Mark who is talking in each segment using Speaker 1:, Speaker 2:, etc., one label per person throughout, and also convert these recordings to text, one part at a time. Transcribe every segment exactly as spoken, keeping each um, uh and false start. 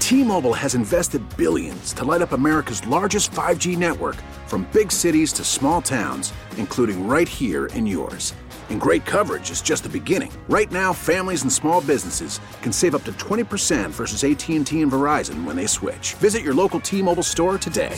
Speaker 1: T-Mobile has invested billions to light up America's largest five G network, from big cities to small towns, including right here in yours. And great coverage is just the beginning. Right now, families and small businesses can save up to twenty percent versus A T and T and Verizon when they switch. Visit your local T-Mobile store today.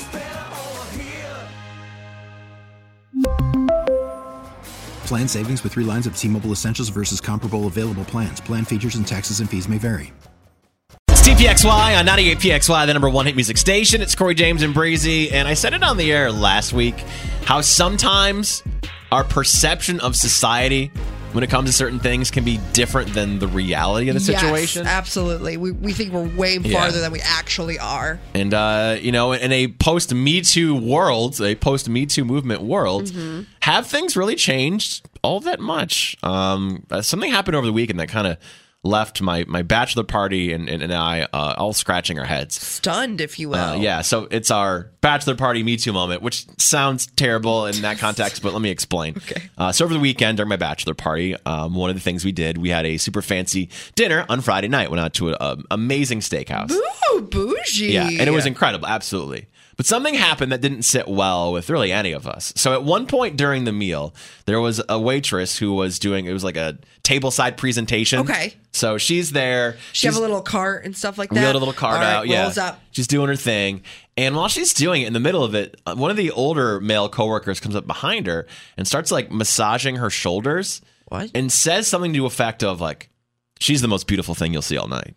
Speaker 2: Plan savings with three lines of T-Mobile Essentials versus comparable available plans. Plan features and taxes and fees may vary.
Speaker 3: It's T P X Y on ninety-eight P X Y, the number one hit music station. It's Corey James and Breezy, and I said it on the air last week, how sometimes our perception of society when it comes to certain things can be different than the reality of the situation.
Speaker 4: Yes, absolutely. We we think we're way farther
Speaker 3: Yeah.
Speaker 4: than we actually are.
Speaker 3: And, uh, you know, in a post-Me Too world, a post-Me Too movement world,
Speaker 4: Mm-hmm.
Speaker 3: have things really changed all that much? Um, uh, something happened over the weekend that kind of left my, my bachelor party and, and, and I uh, all scratching our heads.
Speaker 4: Stunned, if you will.
Speaker 3: Uh, yeah, so it's our bachelor party Me Too moment, which sounds terrible in that context, but let me explain.
Speaker 4: Okay.
Speaker 3: Uh, so over the weekend during my bachelor party, um, one of the things we did, we had a super fancy dinner on Friday night. Went out to an amazing steakhouse.
Speaker 4: Ooh, bougie.
Speaker 3: Yeah, and it was incredible, absolutely. But something happened that didn't sit well with really any of us. So at one point during the meal, there was a waitress who was doing, it was like a tableside presentation.
Speaker 4: Okay.
Speaker 3: So she's there.
Speaker 4: She have a little cart and stuff like
Speaker 3: We
Speaker 4: that.
Speaker 3: got a little card
Speaker 4: All right,
Speaker 3: out, yeah.
Speaker 4: rolls up.
Speaker 3: She's doing her thing. And while she's doing it, in the middle of it, uh, one of the older male coworkers comes up behind her and starts like massaging her shoulders.
Speaker 4: What?
Speaker 3: And says something to the effect of like, she's the most beautiful thing you'll see all night.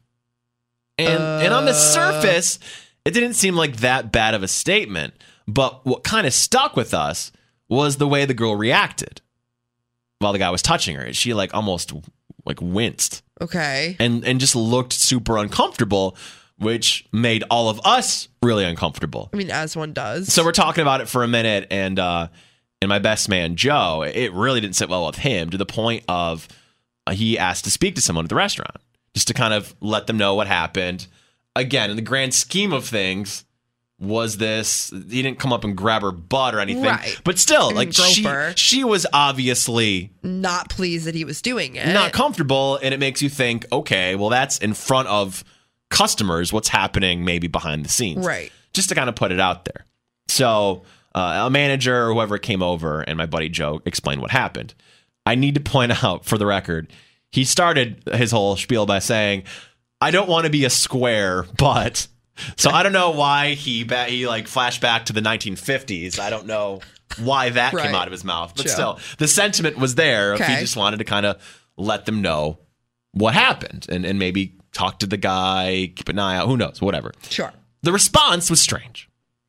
Speaker 3: And
Speaker 4: Uh...
Speaker 3: and on the surface, it didn't seem like that bad of a statement. But what kind of stuck with us was the way the girl reacted while the guy was touching her. She like almost like winced.
Speaker 4: Okay.
Speaker 3: And and just looked super uncomfortable, which made all of us really uncomfortable.
Speaker 4: I mean, as one does.
Speaker 3: So we're talking about it for a minute, and uh, and my best man, Joe, it really didn't sit well with him to the point of uh, he asked to speak to someone at the restaurant just to kind of let them know what happened. Again, in the grand scheme of things, was this, he didn't come up and grab her butt or anything.
Speaker 4: Right.
Speaker 3: But still,
Speaker 4: And
Speaker 3: like
Speaker 4: grope
Speaker 3: she,
Speaker 4: her.
Speaker 3: she was obviously
Speaker 4: Not pleased that he was doing it.
Speaker 3: not comfortable, and it makes you think, okay, well, that's in front of customers. What's happening maybe behind the scenes?
Speaker 4: Right.
Speaker 3: Just to kind of put it out there. So uh, a manager or whoever came over and my buddy Joe explained what happened. I need to point out, for the record, he started his whole spiel by saying, I don't want to be a square, but... So I don't know why he ba- he like flashed back to the nineteen fifties. I don't know why that
Speaker 4: Right.
Speaker 3: came out of his mouth. But
Speaker 4: Sure.
Speaker 3: still, the sentiment was there. If he
Speaker 4: Okay.
Speaker 3: just wanted to kind of let them know what happened and, and maybe talk to the guy, keep an eye out, who knows, whatever.
Speaker 4: Sure.
Speaker 3: The response was strange.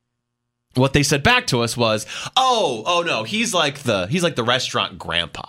Speaker 3: What they said back to us was, "Oh, oh no, he's like the he's like the restaurant grandpa."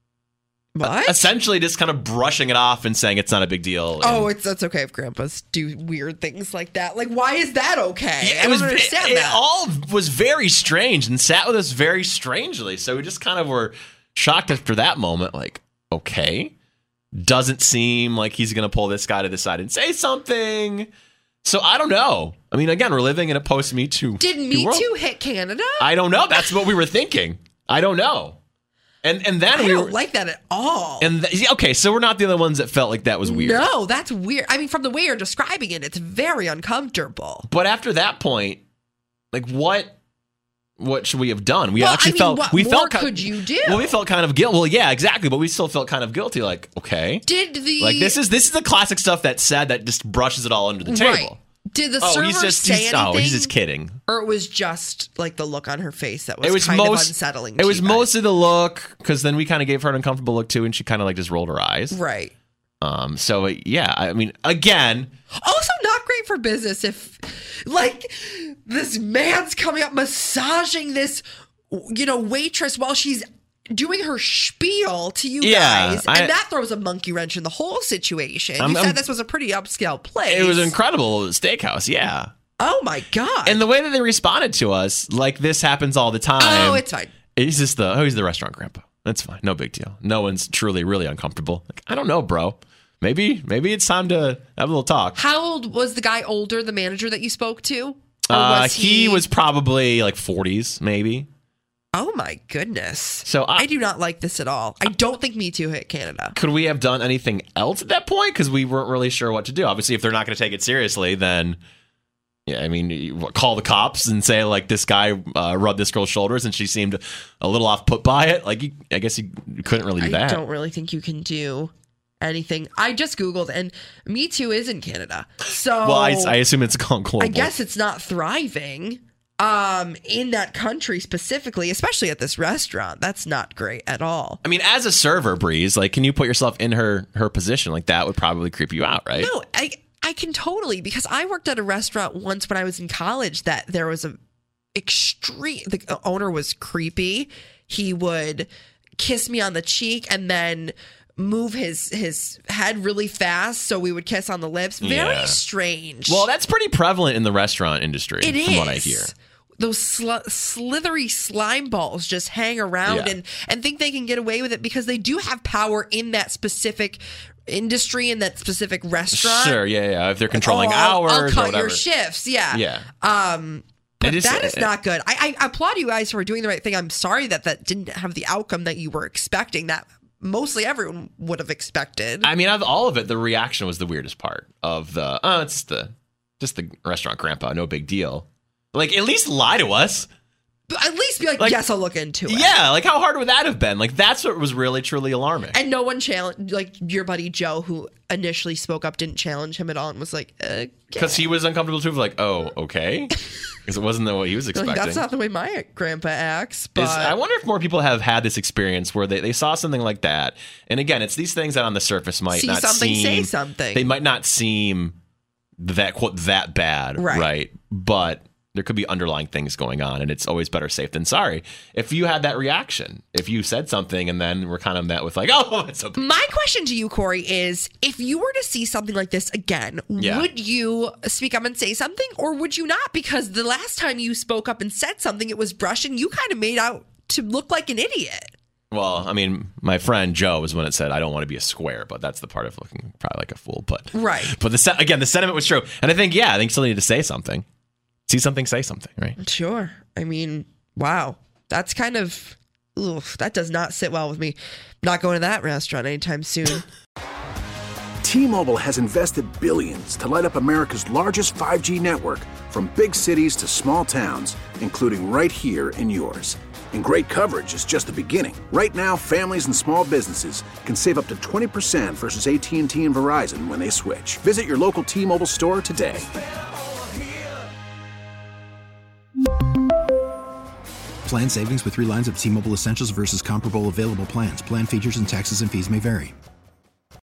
Speaker 4: What?
Speaker 3: Essentially, just kind of brushing it off and saying it's not a big deal.
Speaker 4: Oh,
Speaker 3: And-
Speaker 4: it's that's okay if grandpas do weird things like that. Like, why is that okay?
Speaker 3: Yeah,
Speaker 4: I
Speaker 3: it was
Speaker 4: don't understand
Speaker 3: it, it
Speaker 4: that.
Speaker 3: all was very strange and sat with us very strangely. So we just kind of were shocked after that moment. Like, okay, doesn't seem like he's going to pull this guy to the side and say something. So I don't know. I mean, again, we're living in a post Me Too.
Speaker 4: Did Me
Speaker 3: world.
Speaker 4: Too hit Canada?
Speaker 3: I don't know. That's what we were thinking. I don't know. And and then
Speaker 4: I
Speaker 3: we
Speaker 4: don't
Speaker 3: were
Speaker 4: like that at all.
Speaker 3: and th- okay, so we're not the only ones that felt like that was weird.
Speaker 4: No, that's weird. I mean, from the way you're describing it, it's very uncomfortable.
Speaker 3: But after that point, like what what should we have done? We
Speaker 4: Well,
Speaker 3: actually
Speaker 4: I mean,
Speaker 3: felt
Speaker 4: what
Speaker 3: we
Speaker 4: more
Speaker 3: felt ki-
Speaker 4: could you do?
Speaker 3: Well, we felt kind of guilty. Well, yeah, exactly. But we still felt kind of guilty. Like, okay,
Speaker 4: Did the
Speaker 3: like this is this is the classic stuff that's said that just brushes it all under the
Speaker 4: right?
Speaker 3: table.
Speaker 4: Did the
Speaker 3: Oh,
Speaker 4: server
Speaker 3: he's just
Speaker 4: say
Speaker 3: he's,
Speaker 4: anything?
Speaker 3: oh, he's just kidding.
Speaker 4: Or it was just like the look on her face that was,
Speaker 3: It was
Speaker 4: kind
Speaker 3: most
Speaker 4: of unsettling.
Speaker 3: It
Speaker 4: to
Speaker 3: was
Speaker 4: you guys.
Speaker 3: mostly the look, because then we kind of gave her an uncomfortable look too, and she kind of like just rolled her eyes.
Speaker 4: right.
Speaker 3: Um. So yeah, I mean, again,
Speaker 4: Also, not great for business if, like, this man's coming up massaging this, you know, waitress while she's doing her spiel to you
Speaker 3: Yeah,
Speaker 4: guys,
Speaker 3: I-
Speaker 4: and that throws a monkey wrench in the whole situation.
Speaker 3: I'm-
Speaker 4: you said
Speaker 3: I'm-
Speaker 4: this was a pretty upscale place.
Speaker 3: it was incredible steakhouse. Yeah.
Speaker 4: Oh my god!
Speaker 3: And the way that they responded to us, like this happens all the time.
Speaker 4: oh, it's fine.
Speaker 3: He's just the oh, he's the restaurant grandpa. That's fine, no big deal. No one's truly really uncomfortable. Like, I don't know, bro. Maybe maybe it's time to have a little talk.
Speaker 4: How old was the guy? Older, the manager that you spoke to? Or
Speaker 3: Uh,
Speaker 4: was
Speaker 3: he, was probably like forties, maybe.
Speaker 4: Oh my goodness.
Speaker 3: So I,
Speaker 4: I do not like this at all. I don't think Me Too hit Canada.
Speaker 3: Could we have done anything else at that point? Because we weren't really sure what to do. Obviously, if they're not going to take it seriously, then, yeah, I mean, you call the cops and say, like, this guy uh, rubbed this girl's shoulders and she seemed a little off put by it. Like, you, I guess you couldn't really do that.
Speaker 4: I don't really think you can do anything. I just Googled, and Me Too is in Canada. So,
Speaker 3: well, I, I assume it's global.
Speaker 4: I guess it's not thriving. Um, in that country specifically, especially at this restaurant, that's not great at all.
Speaker 3: I mean, as a server, Breeze, like, can you put yourself in her her position? Like, that would probably creep you out, right?
Speaker 4: No, I I can totally, because I worked at a restaurant once when I was in college that there was a extreme. The owner was creepy. He would kiss me on the cheek and then move his his head really fast so we would kiss on the lips. Very
Speaker 3: Yeah.
Speaker 4: strange.
Speaker 3: Well, that's pretty prevalent in the restaurant industry,
Speaker 4: It
Speaker 3: from
Speaker 4: is.
Speaker 3: what I hear.
Speaker 4: Those sl- slithery slime balls just hang around
Speaker 3: Yeah.
Speaker 4: and, and think they can get away with it because they do have power in that specific industry, in that specific restaurant.
Speaker 3: Sure, yeah, yeah. If they're controlling
Speaker 4: Oh, I'll-
Speaker 3: hours
Speaker 4: I'll
Speaker 3: or
Speaker 4: cut
Speaker 3: whatever.
Speaker 4: your shifts. Yeah.
Speaker 3: Yeah.
Speaker 4: Um, but
Speaker 3: It is-
Speaker 4: that is not good. I, I applaud you guys for doing the right thing. I'm sorry that that didn't have the outcome that you were expecting, that mostly everyone would have expected.
Speaker 3: I mean, out of all of it, the reaction was the weirdest part of the, oh, it's the, just the restaurant grandpa, no big deal. Like, at least lie to us.
Speaker 4: But at least be like,
Speaker 3: Like,
Speaker 4: yes, I'll look into it.
Speaker 3: Yeah, like, how hard would that have been? Like, that's what was really, truly alarming.
Speaker 4: And no one challenged, like your buddy Joe, who initially spoke up, didn't challenge him at all and was like, okay.
Speaker 3: Because he was uncomfortable too, like, oh, okay. Because it wasn't what he was expecting.
Speaker 4: Like, that's not the way my grandpa acts. But
Speaker 3: Is- I wonder if more people have had this experience where they, they saw something like that. And again, it's these things that on the surface might
Speaker 4: See
Speaker 3: not
Speaker 4: something,
Speaker 3: seem...
Speaker 4: say something.
Speaker 3: They might not seem that, quote, that bad,
Speaker 4: Right.
Speaker 3: right? But there could be underlying things going on, and it's always better safe than sorry. If you had that reaction, if you said something and then we're kind of met with like, oh, it's okay.
Speaker 4: my question to you, Corey, is if you were to see something like this again,
Speaker 3: Yeah.
Speaker 4: would you speak up and say something, or would you not? Because the last time you spoke up and said something, it was brushed, and you kind of made out to look like an idiot.
Speaker 3: Well, I mean, my friend Joe was when it said, I don't want to be a square, but that's the part of looking probably like a fool. But
Speaker 4: Right.
Speaker 3: But the se- again, the sentiment was true. And I think, yeah, I think you still need to say something. See something, say something, right?
Speaker 4: Sure. I mean, wow. That's kind of, oof, that does not sit well with me. Not going to that restaurant anytime soon.
Speaker 1: T-Mobile has invested billions to light up America's largest five G network, from big cities to small towns, including right here in yours. And great coverage is just the beginning. Right now, families and small businesses can save up to twenty percent versus A T and T and Verizon when they switch. Visit your local T-Mobile store today.
Speaker 2: Plan savings with three lines of T-Mobile Essentials versus comparable available plans. Plan features and taxes and fees may vary.